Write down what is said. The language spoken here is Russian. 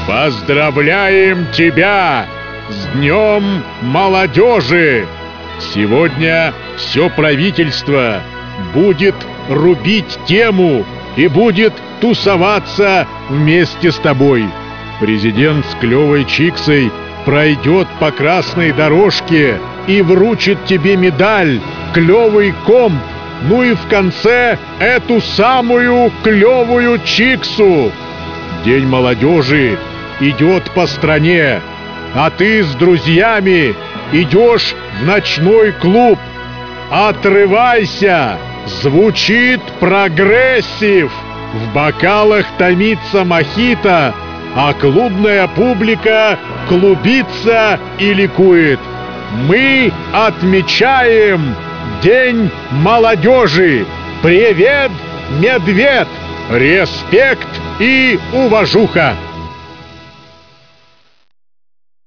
Поздравляем тебя с Днем молодежи! Сегодня все правительство будет рубить тему и будет тусоваться вместе с тобой. Президент с клевой чиксой пройдет по красной дорожке и вручит тебе медаль «Клевый комп». Ну и в конце эту самую клевую чиксу. День молодежи идет по стране, а ты с друзьями идешь в ночной клуб. Отрывайся! Звучит прогрессив! В бокалах томится мохито, а клубная публика клубится и ликует. Мы отмечаем День молодежи! Привет, медведь! Респект и уважуха!